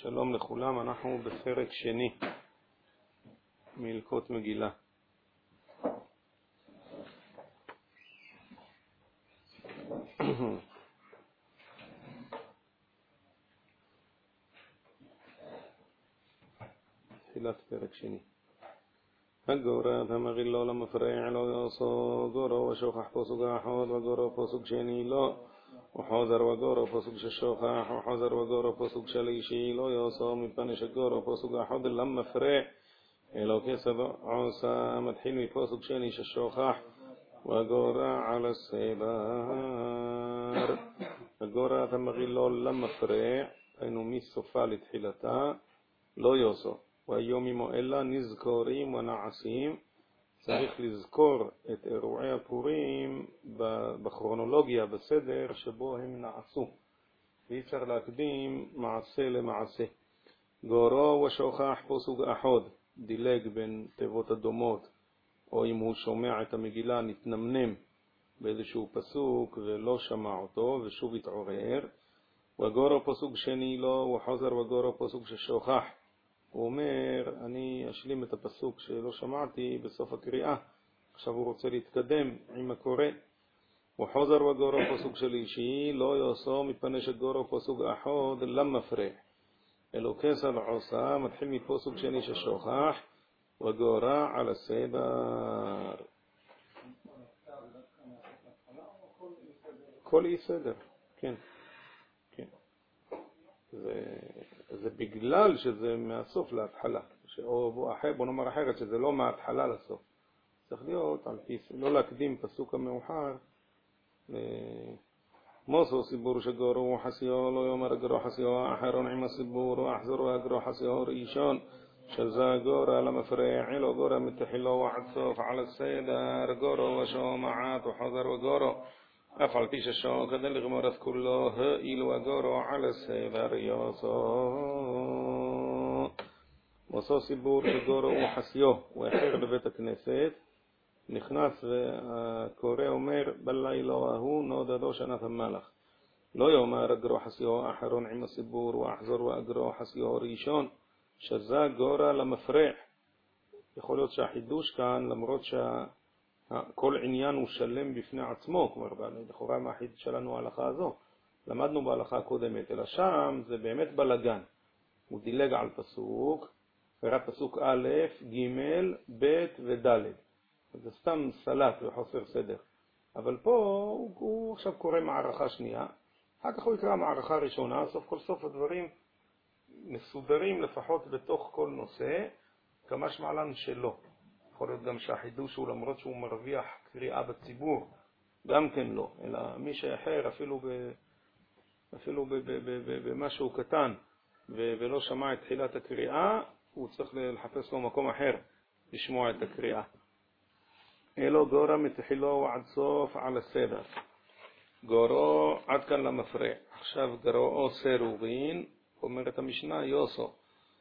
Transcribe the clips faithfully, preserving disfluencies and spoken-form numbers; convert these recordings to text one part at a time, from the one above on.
שלום לכולם, אנחנו בפרק שני מהלכות מגילה. תחילת פרק שני. הגורא המריל לו למפרע לא יעשו גורו ושוכח פסוק אחד וגורו פסוק שני לא וחוזר וגורו פסוק ששוכח וחוזר וגורו פסוק שלישי לא יעשו מפני שגורו פסוק אחד למפרע אלו כסד עושה מתחיל מפסוק שני ששוכח וגורא על הסבר. הגורא המריל לו למפרע היינו מסופה לתחילתה לא יעשו והיום עמו אלא נזכורים ונעשים. צריך לזכור את אירועי הפורים בכרונולוגיה, בסדר שבו הם נעשו. ואי אפשר להקדים מעשה למעשה. גורו ושוכח פסוק אחד, דילג בין תיבות הדומות, או אם הוא שומע את המגילה נתנמנם באיזשהו פסוק ולא שמע אותו ושוב התעורר. וגורו פסוק שני לא וחוזר וגורו פסוק ששוכח. הוא אומר, אני אשלים את הפסוק שלא שמעתי בסוף הקריאה. עכשיו הוא רוצה להתקדם עם הקורא. וחוזר וגורו פסוק שלישי, לא יעשו מפני שגורו פסוק אחד למפרע. אלו כסד עושה, מתחיל מפסוק שני ששוכח, וגורא על הסדר. כל אי סדר, כן. כן. זה... זה בגלל שזה מהסוף להתחלה, או בוא, בוא נאמר אחרת, שזה לא מההתחלה לסוף. צריך להיות על פי, לא להקדים פסוק המאוחר. מוסו סיבור שגורו חסיו, לא יאמר גרו חסיו אחרון עם הסיבור, ואחזרו הגרו חסיו ראשון, שזה גורה למפרע, אלו גורה מתחילו ועד סוף על הסדר, גורו ושומעת וחוזר וגורו. אף על פי ששום כדי לגמור את כולו, אילו הגורו על הסבר יוסו. מוסו סיבור שגורו הוא חסיו, הוא אחר לבית הכנסת, נכנס והקורא אומר, בלילה ההוא נודדו שנת המלך. לא יאמר הגרו חסיו אחרון עם הסיבור, ואחזור והגרו חסיו ראשון, שזה גורה למפרע. יכול להיות שהחידוש כאן, למרות שה... כל עניין הוא שלם בפני עצמו, כלומר, לכאורה מהחיד שלנו ההלכה הזו. למדנו בהלכה הקודמת, אלא שם זה באמת בלגן. הוא דילג על פסוק, קרא פסוק א', ג', ב' וד'. זה סתם סלט וחוסר סדר. אבל פה הוא, הוא עכשיו קורא מערכה שנייה, אחר כך הוא יקרא מערכה ראשונה, סוף כל סוף הדברים מסודרים לפחות בתוך כל נושא, כמה שמעלן שלו. יכול להיות גם שהחידוש הוא למרות שהוא מרוויח קריאה בציבור, גם כן לא, אלא מי שאחר אפילו, ב, אפילו ב, ב, ב, ב, במשהו קטן ו, ולא שמע את תחילת הקריאה, הוא צריך לחפש לו מקום אחר לשמוע את הקריאה. אלו גורה מתחילו ועד סוף על הסדר. גורו עד כאן למפרע. עכשיו גרועו סירובין, אומרת המשנה יוסו.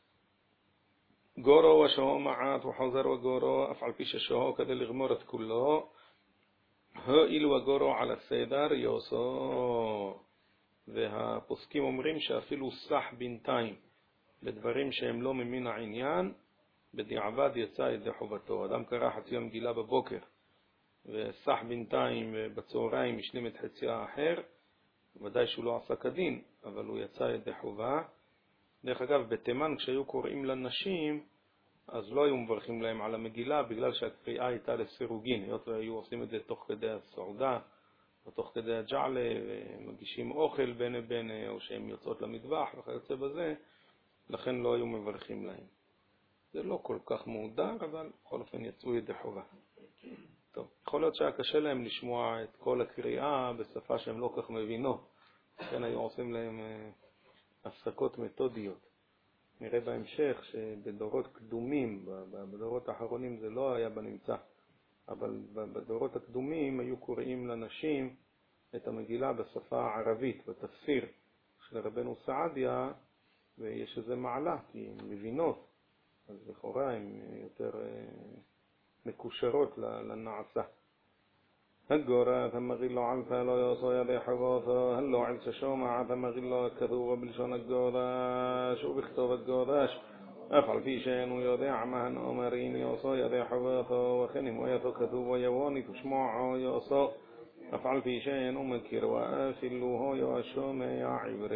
גורו ושומעת וחוזר וגורו, אף על פי ששהו כדי לגמור את כולו, אילו הגורו על הסדר יוסו. והפוסקים אומרים שאפילו סח בינתיים בדברים שהם לא ממין העניין, בדיעבד יצא ידי חובתו. אדם קרא חצי המגילה בבוקר וסח בינתיים בצהריים השלים את חצי האחר, ודאי שהוא לא עשה כדין, אבל הוא יצא ידי חובה. דרך אגב, בתימן כשהיו קוראים לנשים, אז לא היו מברכים להם על המגילה, בגלל שהקריאה הייתה לסירוגין, היות והיו עושים את זה תוך כדי הסעודה, או תוך כדי הג'עלה, ומגישים אוכל בין לבין, או שהם יוצאות למטבח וכיוצא בזה, לכן לא היו מברכים להם. זה לא כל כך מודר, אבל בכל אופן יצאו ידי חובה. טוב, יכול להיות שהיה קשה להם לשמוע את כל הקריאה בשפה שהם לא כך מבינות, לכן היו עושים להם הפסקות מתודיות. נראה בהמשך שבדורות קדומים, בדורות האחרונים זה לא היה בנמצא, אבל בדורות הקדומים היו קוראים לנשים את המגילה בשפה הערבית, בתפסיר של רבנו סעדיה, ויש איזה מעלה, כי הן מבינות, אז לכאורה הן יותר מקושרות לנעשה. הגורה תמגיל לו עלפה לא יעשו ידי חבותו, הלא על ששומע תמגיל לו כתוב בלשון הקודש ובכתוב הקודש, אף על פי שאינו יודע מהן אומרים יעשו ידי חבותו, וכן אם היה כתוב ויבונית ושמועו יעשו, אף על פי שאינו מכיר ואפילו ישומע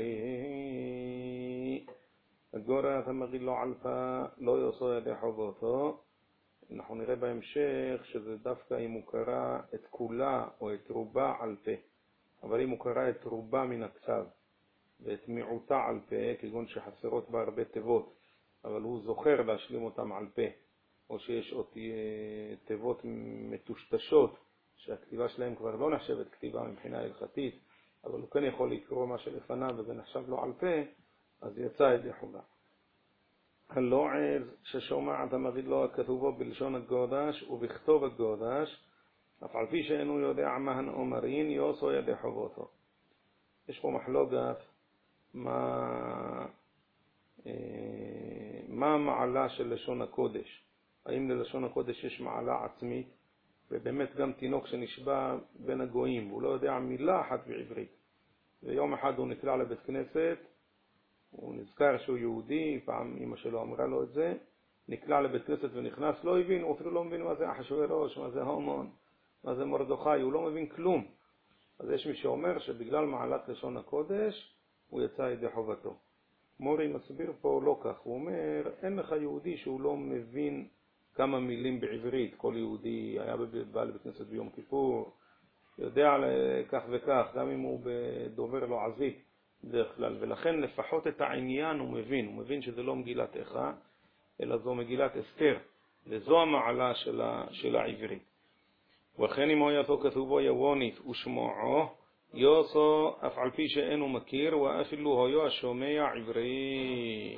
עברי. הגורה תמגיל לו עלפה לא יעשו ידי חבותו, אנחנו נראה בהמשך שזה דווקא אם הוא קרא את כולה או את רובה על פה, אבל אם הוא קרא את רובה מן הכתב ואת מיעוטה על פה, כגון שחסרות בה הרבה תיבות אבל הוא זוכר להשלים אותם על פה, או שיש עוד תיבות מטושטשות שהכתיבה שלהם כבר לא נחשבת כתיבה מבחינה הלכתית, אבל הוא כן יכול לקרוא מה שלפניו וזה נחשב לו על פה, אז יצא ידי חובה. הלא עז ששומע תמגיל לו כתובו בלשון הקודש ובכתוב הקודש, אף על פי שאינו יודע מהן אומרים יעשו ידי חובותו. יש פה מחלוקת מה מה המעלה של לשון הקודש, האם ללשון הקודש יש מעלה עצמית, ובאמת גם תינוק שנשבע בין הגויים והוא לא יודע מילה אחת בעברית, ויום אחד הוא נקלע לבית כנסת, הוא נזכר שהוא יהודי, פעם אמא שלו אמרה לו את זה, נקלע לבית כנסת ונכנס, לא הבין, הוא אפילו לא מבין מה זה אחשוורוש, מה זה הומן, מה זה מרדכי, הוא לא מבין כלום. אז יש מי שאומר שבגלל מעלת לשון הקודש הוא יצא ידי חובתו. מורי מסביר פה לא כך, הוא אומר אין לך יהודי שהוא לא מבין כמה מילים בעברית, כל יהודי היה בא לבית כנסת ביום כיפור, יודע כך וכך, גם אם הוא דובר לו עזית דרך כלל, ולכן לפחות את העניין הוא מבין, הוא מבין שזה לא מגילת איכה, אלא זו מגילת אסתר, וזו המעלה של, ה, של העברית. וכן אם הוא יעשו כתובו יבונית ושמועו, יעשו אף על פי שאינו מכיר, ואפילו היו השומע עברי.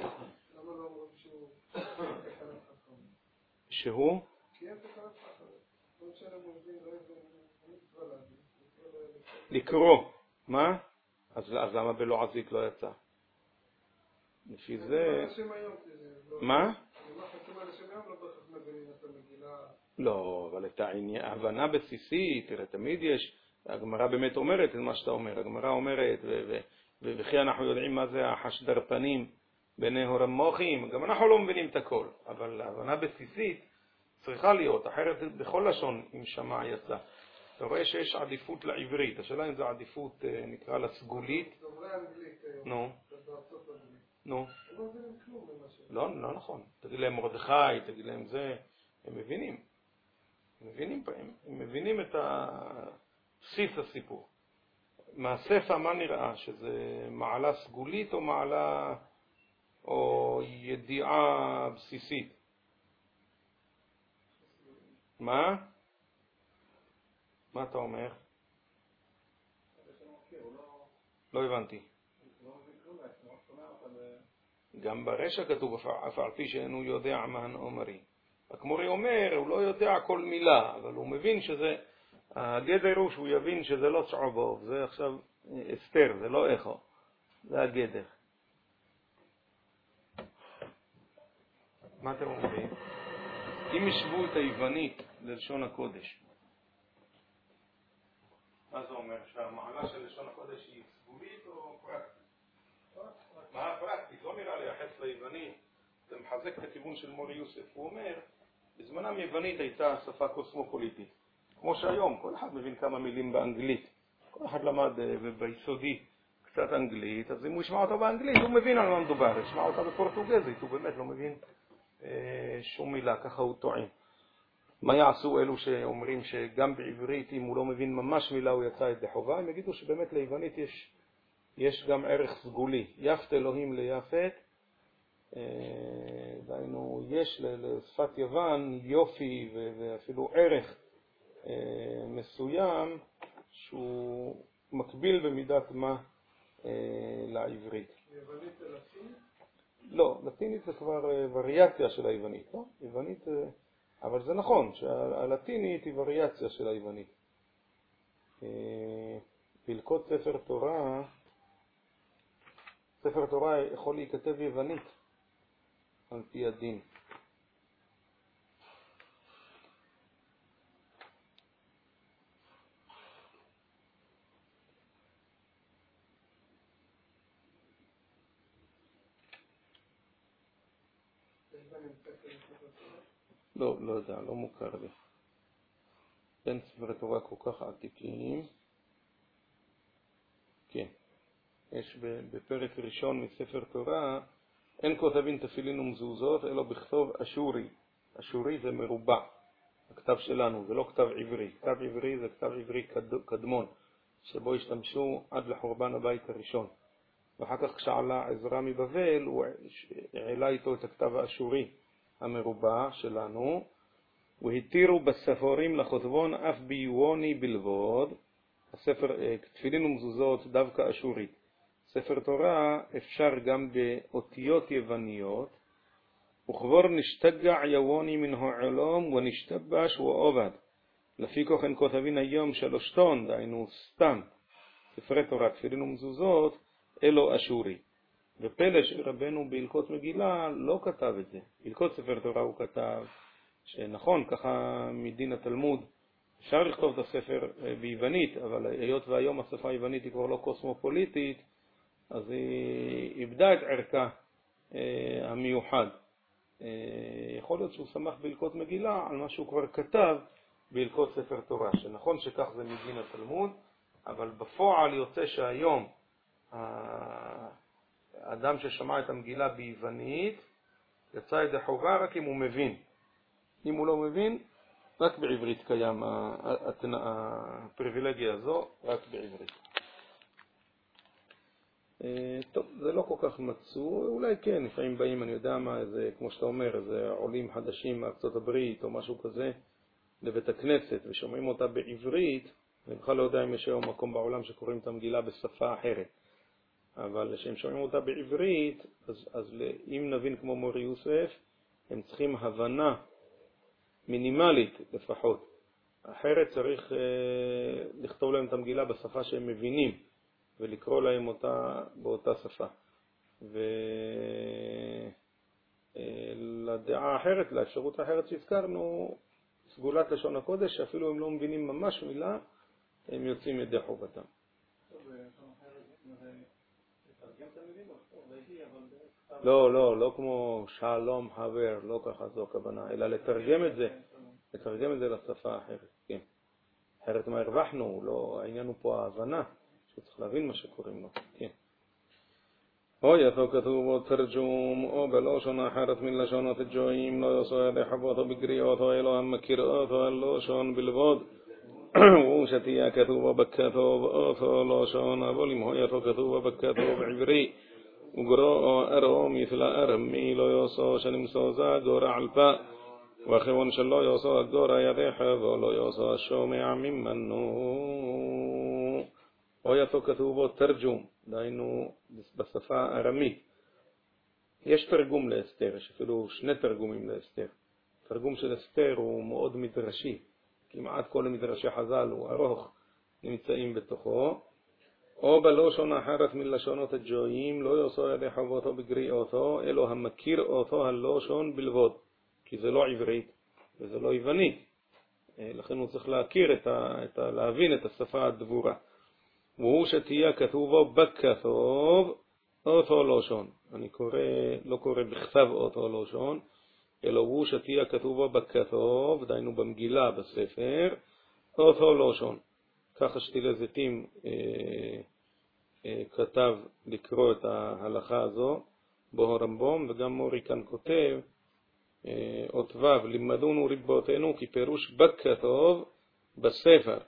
שהוא? לקרוא. מה? אז למה בלועזית לא יצא? לפי זה... מה? לא, אבל את ההבנה בסיסית, תראה, תמיד יש, הגמרא באמת אומרת את מה שאתה אומר, הגמרא אומרת, וכי אנחנו יודעים מה זה החשדרפנים בני הורמוחים, גם אנחנו לא מבינים את הכל, אבל ההבנה בסיסית צריכה להיות, אחרת בכל לשון אם שמע יצא. אתה רואה שיש עדיפות לעברית, השאלה אם זו עדיפות נקרא לה סגולית. דוברי אנגלית. נו. נו. לא, לא נכון. תגיד להם מרדכי, תגיד להם זה, הם מבינים. הם מבינים, הם מבינים את בסיס הסיפור. מהספר מה נראה? שזה מעלה סגולית או מעלה או ידיעה בסיסית? מה? מה אתה אומר? לא הבנתי. גם ברשע כתוב אף על פי שאינו יודע מהן אומרים. הכמורי אומר, הוא לא יודע כל מילה, אבל הוא מבין שזה, הגדר הוא שהוא יבין שזה לא צעובוב, זה עכשיו אסתר, זה לא איכו, זה הגדר. מה אתם אומרים? אם ישבו את היוונית ללשון הקודש, מה זה אומר? שהמעלה של לשון הקודש היא סגולית או פרקטית? מה הפרקטית? לא נראה לייחס ליוונית, זה מחזק את הכיוון של מורי יוסף. הוא אומר, בזמנם יוונית הייתה שפה קוסמופוליטית. כמו שהיום, כל אחד מבין כמה מילים באנגלית. כל אחד למד ביסודי קצת אנגלית, אז אם הוא ישמע אותה באנגלית, הוא מבין על מה מדובר. ישמע אותה בפורטוגזית, הוא באמת לא מבין אה, שום מילה, ככה הוא טוען. מה יעשו אלו שאומרים שגם בעברית, אם הוא לא מבין ממש מילה, הוא יצא ידי חובה? הם יגידו שבאמת ליוונית יש, יש גם ערך סגולי. יפת אלוהים ליפת, דהיינו, יש לשפת יוון יופי ואפילו ערך מסוים שהוא מקביל במידת מה לעברית. יוונית זה לטינית? לא, לטינית זה כבר וריאציה של היוונית, לא? יוונית, אבל זה נכון שהלטינית היא וריאציה של היוונית. בהלכות ספר תורה, ספר תורה יכול להיכתב יוונית על פי הדין. לא, לא יודע, לא מוכר לי. אין ספרי תורה כל כך עתיקים. כן. יש בפרק ראשון מספר תורה, אין כותבין תפילין ומזוזות, אלא בכתוב אשורי. אשורי זה מרובע. הכתב שלנו, זה לא כתב עברי. כתב עברי זה כתב עברי קדמון, שבו השתמשו עד לחורבן הבית הראשון. ואחר כך כשעלה עזרא מבבל, הוא העלה איתו את הכתב האשורי המרובע שלנו, והתירו בספרים לכותבון אף ביוני בלבוד, הספר תפילין ומזוזות דווקא אשורית. ספר תורה אפשר גם באותיות יווניות, וכבר נשתגע יווני מן העולם ונשתבש ועובד. לפי כך הן כותבין היום שלושתון, דהיינו סתם, ספרי תורה תפילין ומזוזות, אלו אשורי. ופלא שרבנו בהלכות מגילה לא כתב את זה. בהלכות ספר תורה הוא כתב שנכון, ככה מדין התלמוד, אפשר לכתוב את הספר ביוונית, אבל היות והיום השפה היוונית היא כבר לא קוסמופוליטית, אז היא איבדה את ערכה אה, המיוחד. אה, יכול להיות שהוא שמח בהלכות מגילה על מה שהוא כבר כתב בהלכות ספר תורה, שנכון שכך זה מדין התלמוד, אבל בפועל יוצא שהיום האדם ששמע את המגילה ביוונית יצא ידי חובה רק אם הוא מבין. אם הוא לא מבין, רק בעברית קיים הפריבילגיה הזו, רק בעברית. טוב, זה לא כל כך מצאו, אולי כן, לפעמים באים, אני יודע מה, זה, כמו שאתה אומר, זה עולים חדשים מארצות הברית או משהו כזה לבית הכנסת ושומעים אותה בעברית, אני בכלל לא יודע אם יש היום מקום בעולם שקוראים את המגילה בשפה אחרת. אבל כשהם שומעים אותה בעברית, אז, אז אם נבין כמו מורי יוסף, הם צריכים הבנה מינימלית לפחות. אחרת צריך אה, לכתוב להם את המגילה בשפה שהם מבינים, ולקרוא להם אותה באותה שפה. ולדעה האחרת, לאפשרות האחרת שהזכרנו, סגולת לשון הקודש, שאפילו הם לא מבינים ממש מילה, הם יוצאים ידי חובתם. לא, לא, לא כמו שלום חבר, לא ככה זו הכוונה, אלא לתרגם את זה, לתרגם את זה לשפה האחרת, כן. אחרת מה הרווחנו, לא, העניין הוא פה ההבנה, שצריך להבין מה שקוראים לו, כן. או יתו כתוב או תרג'ום, או בלושון אחרת מלשונות הג'ויים, לא יעשו ידי חבותו בגריאותו, אלו המכירותו, הלושון בלבוד. ושתהיה כתוב בכתוב אותו לשון, אבל אם יתו כתוב בכתוב עברי, וגרואו ארו מתל ארמי לא יעשו שנמסו זה גורע על פה, וכיוון שלא יעשו הגורע ידיך ולא יעשו השומע ממנו. או יתו כתובו תרג'ום, דהיינו בשפה הארמית. יש תרגום לאסתר, יש אפילו שני תרגומים לאסתר. תרגום של אסתר הוא מאוד מדרשי, כמעט כל מדרשי חז"ל הוא ארוך, נמצאים בתוכו. או בלושון אחרת מלשונות הג'ויים, לא יעשו ידי חבותו בגריאותו, אלו המכיר אותו הלושון בלבוד, כי זה לא עברית וזה לא יוונית, לכן הוא צריך להכיר את ה, את ה, להבין את השפה הדבורה. והוא שתהיה כתובו בכתוב אותו לשון, אני קורא, לא קורא בכתב אותו לשון, אלא הוא שתהיה כתובו בכתוב, דהיינו במגילה בספר, אותו לשון. ככה שתילי זיתים אה, אה, כתב לקרוא את ההלכה הזו בו הרמב"ם, וגם מורי כאן כותב אה, אות ו' לימדונו רבותינו כי פירוש בכתוב בספר.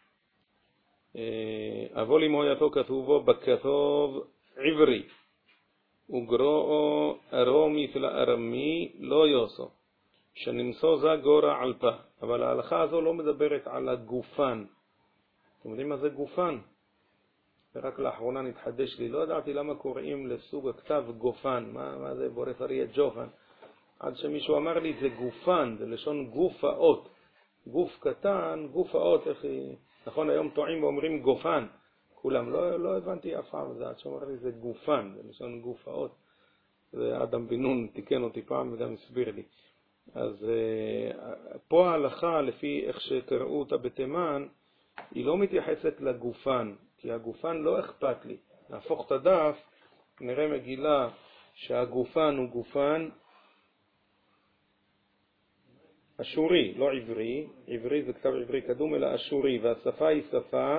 אבל אם הויתו כתובו בכתוב עברי וגרואו ארומי של ארמי לא יוסו שנמסו זה גורע על פה. אבל ההלכה הזו לא מדברת על הגופן. אתם יודעים מה זה גופן? רק לאחרונה נתחדש לי, לא ידעתי למה קוראים לסוג הכתב גופן. מה, מה זה בורף אריה ג'ופן? עד שמישהו אמר לי זה גופן, זה לשון גוף האות. גוף קטן, גוף האות, איך היא... נכון, היום טועים ואומרים גופן. כולם, לא, לא הבנתי אף פעם זה, עד שאומר לי זה גופן, זה לשון גוף האות. זה אדם בן נון תיקן אותי פעם וגם הסביר לי. אז פה ההלכה, לפי איך שקראו אותה בתימן, היא לא מתייחסת לגופן, כי הגופן לא אכפת לי. נהפוך את הדף, נראה מגילה שהגופן הוא גופן, אשורי, לא עברי, עברי זה כתב עברי קדום, אלא אשורי, והשפה היא שפה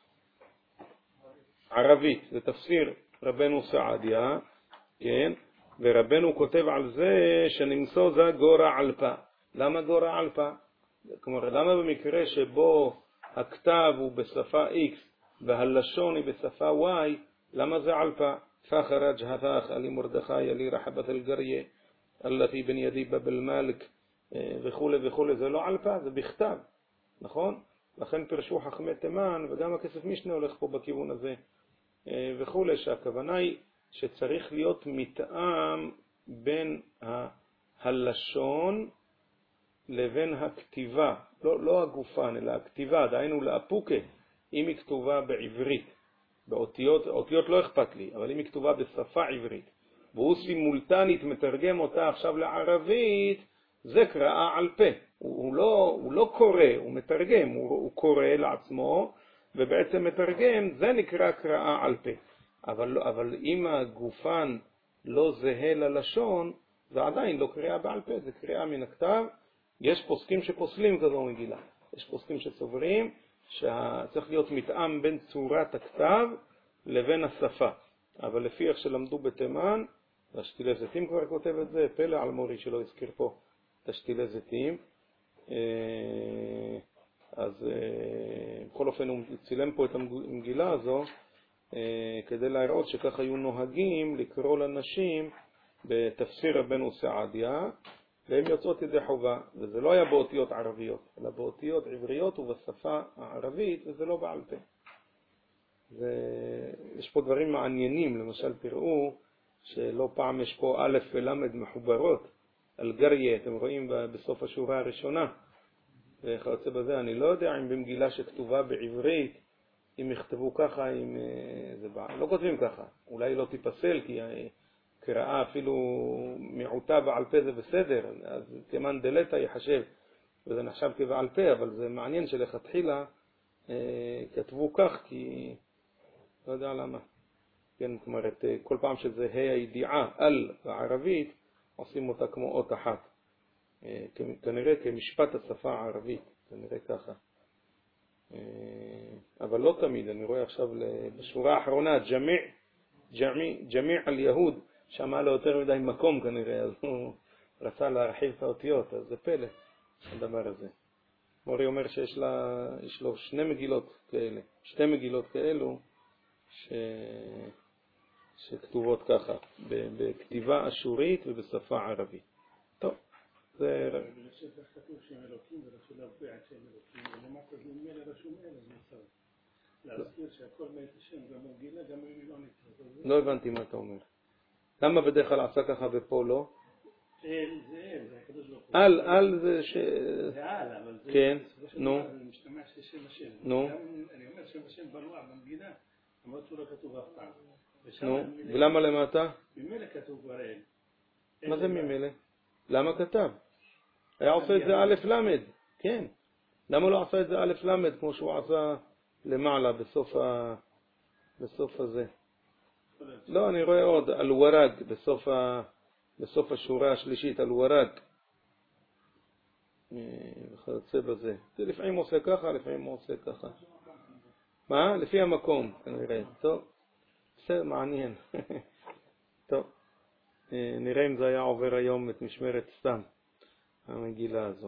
ערבית. זה תפסיר רבנו סעדיה, כן? ורבנו כותב על זה שנמצא זה גורא אלפא. למה גורא אלפא? כלומר, למה במקרה שבו הכתב הוא בשפה X והלשון היא בשפה Y, למה זה אלפא? פחרג' הפך עלי מרדכי עלי רחבת אל-גריה אלתי בן ידי בבל מלק וכו' וכו'. זה לא אלפא, זה בכתב, נכון? לכן פרשו חכמי תימן, וגם הכסף משנה הולך פה בכיוון הזה וכו', שהכוונה היא שצריך להיות מתאם בין הלשון לבין הכתיבה, לא, לא הגופן, אלא הכתיבה, דהיינו לאפוקה, אם היא כתובה בעברית, באותיות, אותיות לא אכפת לי, אבל אם היא כתובה בשפה עברית, והוא סימולטנית מתרגם אותה עכשיו לערבית, זה קראה על פה. הוא, הוא, לא, הוא לא קורא, הוא מתרגם, הוא, הוא קורא לעצמו, ובעצם מתרגם, זה נקרא קראה על פה. אבל, אבל אם הגופן לא זהה ללשון, זה עדיין לא קריאה בעל פה, זה קריאה מן הכתב. יש פוסקים שפוסלים כזו מגילה. יש פוסקים שסוברים שצריך להיות מתאם בין צורת הכתב לבין השפה. אבל לפי איך שלמדו בתימן, השתילי זיתים כבר כותב את זה, פלא על מורי שלא הזכיר פה את השתילי זיתים. אז בכל אופן הוא צילם פה את המגילה הזו, כדי להראות שכך היו נוהגים לקרוא לנשים בתפסיר רבנו סעדיה, והן יוצאות ידי חובה, וזה לא היה באותיות ערביות, אלא באותיות עבריות ובשפה הערבית, וזה לא בעל פה. יש פה דברים מעניינים, למשל תראו שלא פעם יש פה א' ולמד מחוברות, על גריה, אתם רואים בסוף השורה הראשונה, וכיוצא בזה, אני לא יודע אם במגילה שכתובה בעברית, אם יכתבו ככה, אם זה בעל, לא כותבים ככה, אולי לא תיפסל, כי קראה אפילו מיעוטה בעל פה זה בסדר, אז תימן דלתה יחשב, וזה נחשב כבעל פה, אבל זה מעניין שלכתחילה אה, כתבו כך, כי לא יודע למה. כן, זאת אומרת, כל פעם שזה ה' הידיעה על בערבית, עושים אותה כמו אות אחת. אה, כנראה כמשפט השפה הערבית, כנראה ככה. אה, אבל לא תמיד, אני רואה עכשיו בשורה האחרונה, ג'מיע, ג'מיע, ג'מיע על יהוד, שמע לו יותר מדי מקום כנראה, אז הוא רצה להרחיב את האותיות, אז זה פלא, הדבר הזה. מורי אומר שיש לה, יש לו שני מגילות כאלה, שתי מגילות כאלו, ש... שכתובות ככה, בכתיבה אשורית ובשפה ערבית. טוב, זה... בנושא כתוב שם אלוקים ורשום הרבה עד שם אלוקים, ולמטה זה ממילא רשום אלה, זה מסר. להזכיר שהכל מאת השם, גם מגילה, גם אם לא נקרא. לא הבנתי מה אתה אומר. למה בדרך כלל עשה ככה ופה לא? אל זה אל, זה הקדוש ברוך הוא. אל, אל זה ש... זה אל, אבל זה... כן, נו. זה משתמש לשם השם. נו. אני אומר שם השם בנוע במגילה, למרות שהוא לא כתוב אף פעם. נו, ולמה למטה? ממילא כתוב כבר אל. מה זה ממילא? למה כתב? היה עושה את זה א' למד, כן. למה לא עשה את זה א' למד כמו שהוא עשה למעלה בסוף ה... בסוף הזה? לא, אני רואה עוד, אל-ורג, בסוף, ה... בסוף השורה השלישית, אל-ורג. וכיוצא בזה. זה לפעמים עושה ככה, לפעמים עושה ככה. מה? לפי המקום, כנראה. טוב, בסדר, מעניין. טוב, נראה אם זה היה עובר היום את משמרת סתם, המגילה הזו.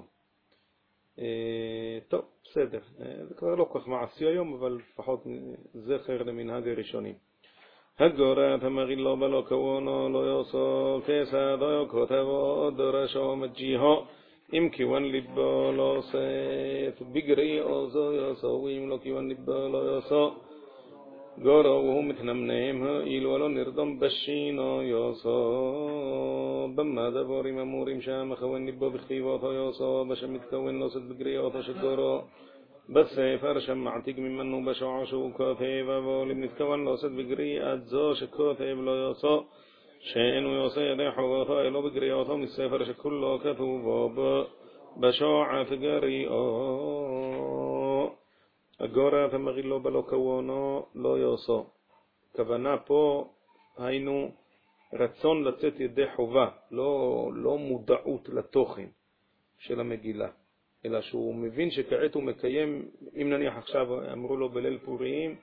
טוב, בסדר. זה כבר לא כך מעשי היום, אבל לפחות זכר למנהג הראשונים. הגורא תמריל לו בלו כוונו לא יוסו כסדו יוקותבו דורשו מג'יהו אם כיוון ליבו לא סף בגרי עוזו יוסו ואם לא כיוון ליבו לא יוסו גורו והוא מתנמנם אילו לא נרדום בשינו יוסו במה דבורים אמורים שם מכוון ליבו בכתיבותו יוסו בשם מתכוון לא סף בגרי עוזו שגורו בספר שמעתיק ממנו בשעה שהוא כותב אבל אם נתכוון לעשות בגריעת זו שכותב לא יעשו שאינו יעשה ידי חובתו אלו בגריעתו מספר שכולו כתובו בשעה וגריעו הגורא תמריל לו בלא כוונו לא יעשו. כוונה פה היינו רצון לצאת ידי חובה, לא, לא מודעות לתוכן. של המגילה, אלא שהוא מבין שכעת הוא מקיים, אם נניח עכשיו אמרו לו בליל פורים,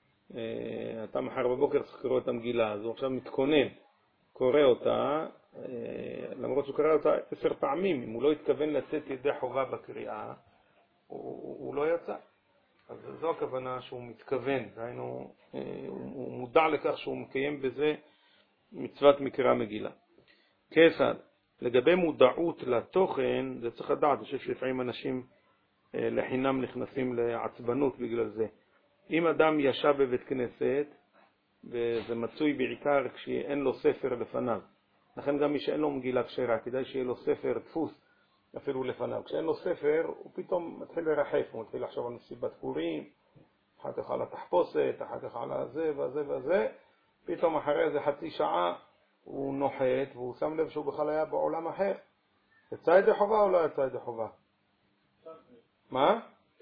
אתה מחר בבוקר צריך לקרוא את המגילה, אז הוא עכשיו מתכונן, קורא אותה, למרות שהוא קרא אותה עשר פעמים, אם הוא לא התכוון לצאת ידי חובה בקריאה, הוא, הוא לא יצא. אז זו הכוונה שהוא מתכוון, דהיינו, הוא מודע לכך שהוא מקיים בזה מצוות מקרא מגילה. כיצד? לגבי מודעות לתוכן, זה צריך לדעת, אני חושב שלפעמים אנשים לחינם נכנסים לעצבנות בגלל זה. אם אדם ישב בבית כנסת, וזה מצוי בעיקר כשאין לו ספר לפניו, לכן גם מי שאין לו מגילה כשרה, כדאי שיהיה לו ספר דפוס אפילו לפניו. כשאין לו ספר, הוא פתאום מתחיל לרחף, הוא מתחיל לחשוב על מסיבת פורים, אחר כך על התחפושת, אחר כך על הזה וזה וזה, פתאום אחרי איזה חצי שעה הוא נוחת, והוא שם לב שהוא בכלל היה בעולם אחר. יצא ידי חובה או לא יצא ידי חובה? מה?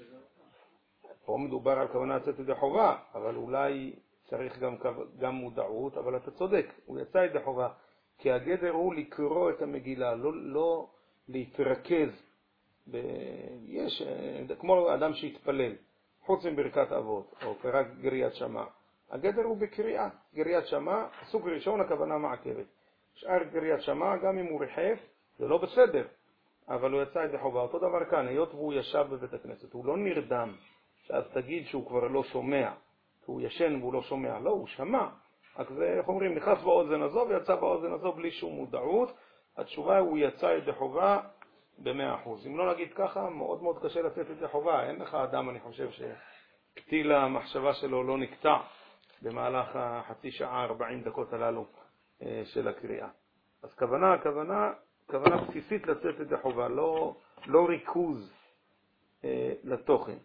פה מדובר על כוונה לצאת ידי חובה, אבל אולי צריך גם, גם מודעות, אבל אתה צודק, הוא יצא ידי חובה, כי הגדר הוא לקרוא את המגילה, לא, לא להתרכז. ב... יש, כמו אדם שהתפלל, חוץ מברכת אבות, או קרא גריית שמע. הגדר הוא בקריאה, גריית שמע, סוג ראשון הכוונה מעכבת. שאר גריית שמע, גם אם הוא רחף, זה לא בסדר, אבל הוא יצא ידי חובה. אותו דבר כאן, היות והוא ישב בבית הכנסת, הוא לא נרדם, שאז תגיד שהוא כבר לא שומע, כי הוא ישן והוא לא שומע, לא, הוא שמע. רק זה, איך אומרים, נכנס באוזן הזו ויצא באוזן הזו בלי שום מודעות. התשובה הוא יצא ידי חובה ב-מאה אחוז. אם לא נגיד ככה, מאוד מאוד קשה לצאת ידי חובה. אין לך אדם, אני חושב, שקטיל המחשבה שלו לא נקטע במהלך החצי שעה, ארבעים דקות הללו של הקריאה. אז כוונה, הכוונה, כוונה בסיסית לצאת ידי חובה, לא, לא ריכוז אה, לתוכן.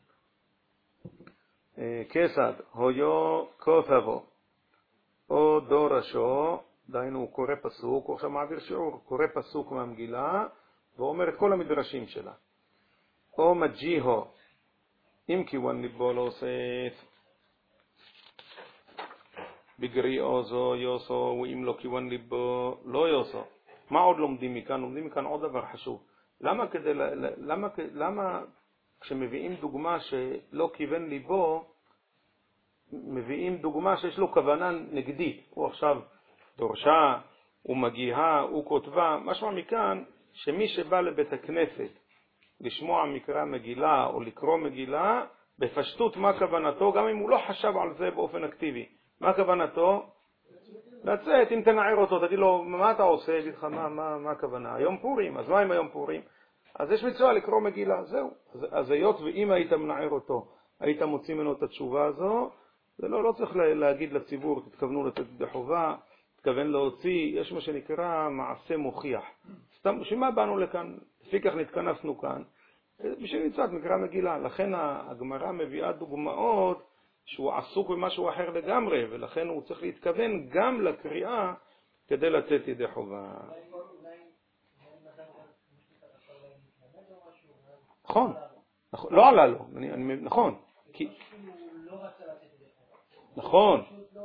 אה, כיצד, הויו כותבו, או דורשו, דהיינו הוא קורא פסוק, הוא עכשיו מעביר שיעור, קורא פסוק מהמגילה, ואומר את כל המדרשים שלה. או מג'יהו, אם כיוון ליבו לא עושה בגריאו זו יוסו, ואם לא כיוון ליבו לא יוסו. מה עוד לומדים מכאן? לומדים מכאן עוד דבר חשוב. למה, כדי, למה, למה כשמביאים דוגמה שלא כיוון ליבו, מביאים דוגמה שיש לו כוונה נגדית? הוא עכשיו דורשה, הוא מגיעה, הוא כותבה. משמע מכאן שמי שבא לבית הכנסת לשמוע מקרא מגילה או לקרוא מגילה, בפשטות מה כוונתו, גם אם הוא לא חשב על זה באופן אקטיבי. מה כוונתו? לצאת, אם תנער אותו, תגיד לו, מה אתה עושה? יגיד לך, מה, מה, מה הכוונה? היום פורים, אז מה עם היום פורים? אז יש מצווה לקרוא מגילה, זהו. אז, אז היות ואם היית מנער אותו, היית מוציא ממנו את התשובה הזו, זה לא, לא צריך להגיד לציבור, תתכוונו לצאת ידי חובה, תתכוון להוציא, יש מה שנקרא מעשה מוכיח. סתם, שמה באנו לכאן? לפי כך נתכנסנו כאן, בשביל מצוות מקרא מגילה. לכן הגמרא מביאה דוגמאות שהוא עסוק במשהו אחר לגמרי, ולכן הוא צריך להתכוון גם לקריאה כדי לצאת ידי חובה. נכון, לא עלה לו, נכון. נכון.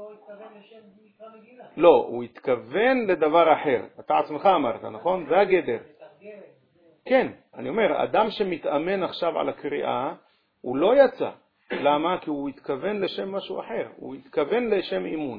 לא, הוא התכוון לדבר אחר. אתה עצמך אמרת, נכון? זה הגדר. כן, אני אומר, אדם שמתאמן עכשיו על הקריאה, הוא לא יצא. למה? כי הוא התכוון לשם משהו אחר. הוא התכוון לשם אימון.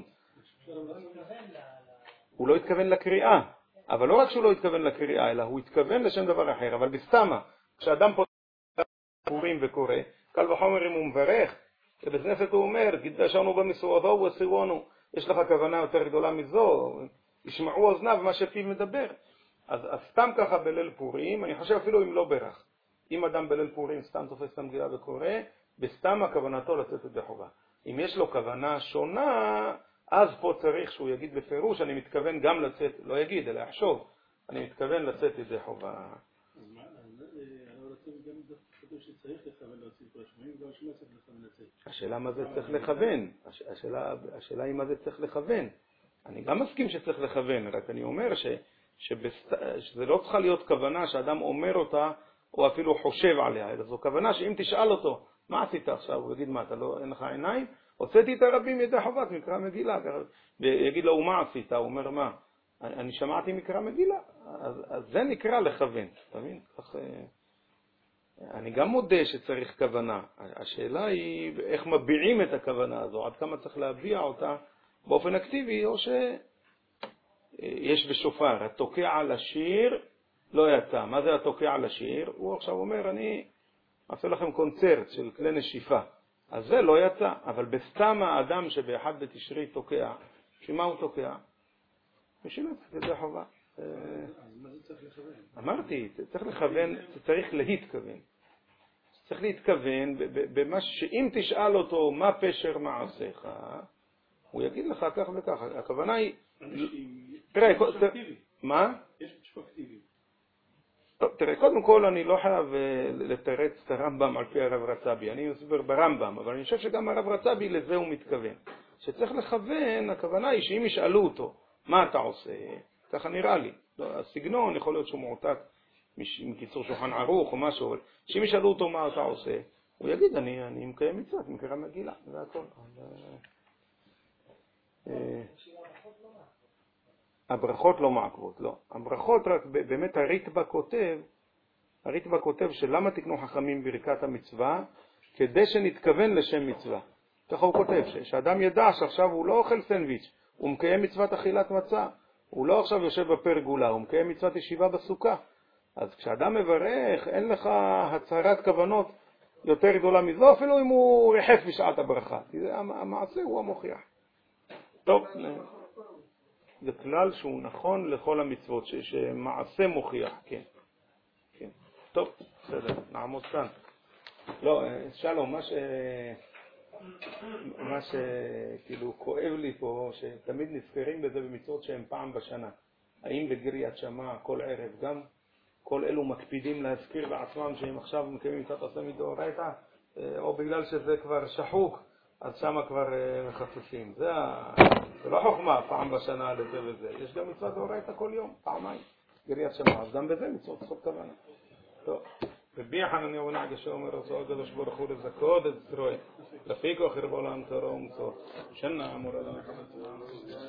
הוא לא התכוון לקריאה. אבל לא רק שהוא לא התכוון לקריאה, אלא הוא התכוון לשם דבר אחר. אבל בסתמה, כשאדם פה פורים וקורא, קל וחומר אם הוא מברך, ובכנסת הוא אומר, קידשנו במסורתו ובסירונו. יש לך כוונה יותר גדולה מזו, ישמעו אוזניו מה שפיו מדבר. אז, אז סתם ככה בליל פורים, אני חושב אפילו אם לא ברך. אם אדם בליל פורים סתם תופס את המגילה וקורא, בסתם הכוונתו לצאת ידי חובה. אם יש לו כוונה שונה, אז פה צריך שהוא יגיד בפירוש, אני מתכוון גם לצאת, לא יגיד, אלא יחשוב, אני מתכוון לצאת ידי חובה. אז מה, אני רוצה גם כתוב שצריך לכוון להוציא פה השמעים, גם שמה צריך לכוון לצאת. השאלה מה זה צריך לכוון, השאלה, השאלה היא מה זה צריך לכוון. אני גם מסכים שצריך לכוון, רק אני אומר ש, שבסת, שזה לא צריכה להיות כוונה שאדם אומר אותה, או אפילו חושב עליה, אלא זו כוונה שאם תשאל אותו, מה עשית עכשיו? הוא יגיד, מה, אתה לא, אין לך עיניים? הוצאתי את הרבים ידי חובת מקרא מגילה. ויגיד לו, מה עשית? הוא אומר, מה? אני, אני שמעתי מקרא מגילה, אז, אז זה נקרא לכוון, אתה מבין? כך, אני גם מודה שצריך כוונה. השאלה היא איך מביעים את הכוונה הזו, עד כמה צריך להביע אותה באופן אקטיבי, או שיש בשופר, התוקע על השיר לא יצא. מה זה התוקע על השיר? הוא עכשיו אומר, אני אעשה לכם קונצרט של כלי נשיפה. אז זה לא יצא, אבל בסתם האדם שבאחד בתשרי תוקע, שמה הוא תוקע? משילת, זה חובה. אז מה זה צריך לכוון? אמרתי, צריך לכוון, צריך להתכוון. צריך להתכוון במה שאם תשאל אותו מה פשר מעשיך, הוא יגיד לך כך וכך. הכוונה היא... תראה, מה? יש פרספקטיבי. תראה, קודם כל אני לא חייב לתרץ את הרמב"ם על פי הרב רצבי, אני מסביר ברמב"ם, אבל אני חושב שגם הרב רצבי לזה הוא מתכוון. שצריך לכוון, הכוונה היא שאם ישאלו אותו מה אתה עושה, ככה נראה לי. הסגנון יכול להיות שהוא מועתק מקיצור שולחן ערוך או משהו, אבל שאם ישאלו אותו מה אתה עושה, הוא יגיד, אני, אני מקיים מצוות, מקרא מגילה, זה הכל. הברכות לא מעכבות, לא. הברכות רק, באמת הריטב"א כותב, הריטב"א כותב שלמה תקנו חכמים ברכת המצווה, כדי שנתכוון לשם מצווה. ככה הוא כותב, שאדם ידע שעכשיו הוא לא אוכל סנדוויץ', הוא מקיים מצוות אכילת מצה, הוא לא עכשיו יושב בפרגולה, הוא מקיים מצוות ישיבה בסוכה. אז כשאדם מברך, אין לך הצהרת כוונות יותר גדולה מזו, אפילו אם הוא רחף בשעת הברכה. המעשה הוא המוכיח. טוב, זה כלל שהוא נכון לכל המצוות, ש- שמעשה מוכיח, כן. כן. טוב, בסדר, נעמוד כאן. לא, שלום, מה ש... מה שכאילו כואב לי פה, שתמיד נזכרים בזה במצוות שהן פעם בשנה. האם בגריעת שמע כל ערב גם כל אלו מקפידים להזכיר לעצמם שהם עכשיו מקיימים קצת עושה מדאורייתא, או בגלל שזה כבר שחוק, אז שמה כבר מחפשים. זה, ה... זה לא חוכמה פעם בשנה לזה וזה. יש גם מצוות דאורייתא כל יום, פעמיים. גריעת שמע, אז גם בזה מצוות צריכות כוונה. טוב. רבי חנניה בן עקשיא אומר רצון הקדוש ברוך הוא לזכות את ישראל לפי כוח רבו לעם תורה ומצוות שנה אמורה לנו